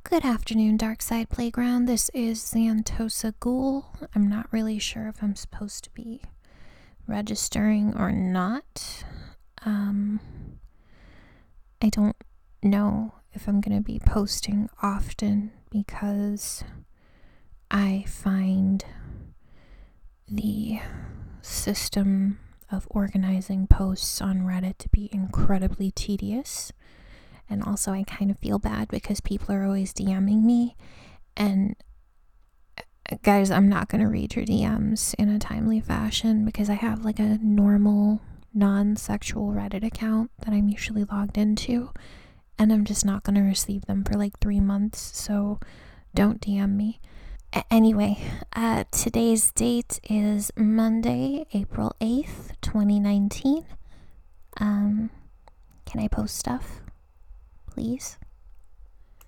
Good afternoon, Darkside Playground. This is Xantosa Ghoul. I'm not really sure if I'm supposed to be registering or not. I don't know if I'm going to be posting often because I find the system of organizing posts on Reddit to be incredibly tedious. And also I kind of feel bad because people are always DMing me. And guys, I'm not going to read your DMs in a timely fashion because I have like a normal non-sexual Reddit account that I'm usually logged into. And I'm just not going to receive them for like 3 months. So don't DM me. Anyway, today's date is Monday, April 8th, 2019. Can I post stuff, please?